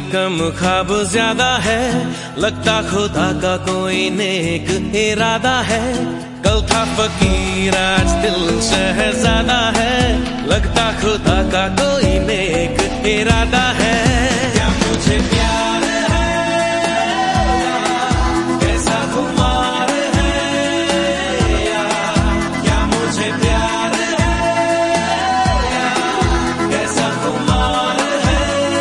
कम ख्वाब ज्यादा है, लगता खुदा का कोई नेक इरादा है। कल था फकीर आज दिल शहजादा है, लगता खुदा का कोई नेक इरादा है। क्या मुझे प्यार है कैसा खुमार है, क्या मुझे प्यार है कैसा खुमार है।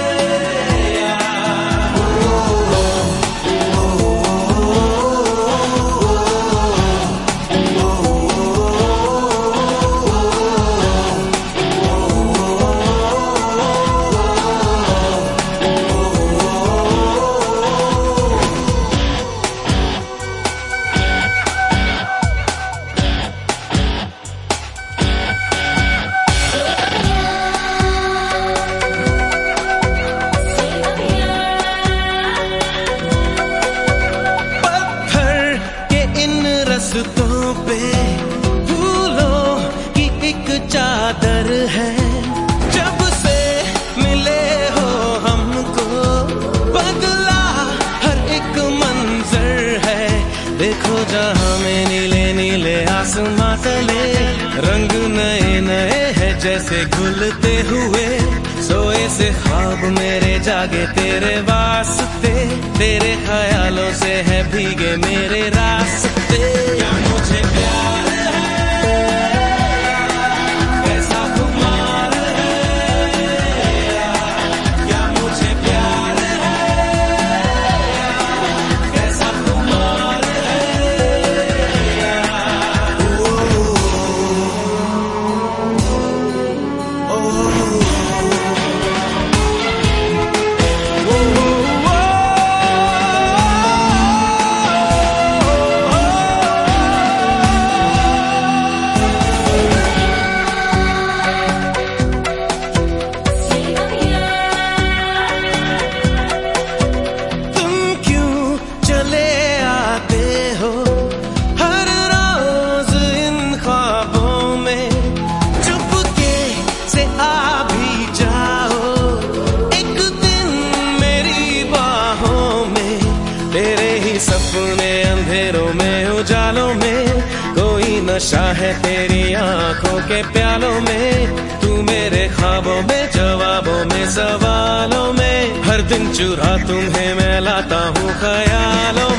रस्तों पे फूलों की एक चादर है, जब से मिले हो हमको बदला हर एक मंजर है। देखो जहां में नीले नीले आसमां तले, रंग नए नए हैं जैसे घुलते हुए। सोए से ख्वाब मेरे जागे तेरे वास्ते, तेरे ख्यालों से है भीगे मेरे रास्ते। क्या मुझे प्यार है कैसा खुमार है, क्या मुझे प्यार है कैसा खुमार सपने अंधेरों में उजालों में, कोई नशा है तेरी आंखों के प्यालों में। तू मेरे ख्वाबों में जवाबों में सवालों में, हर दिन चुरा तुम्हें मैं लाता हूँ ख्यालों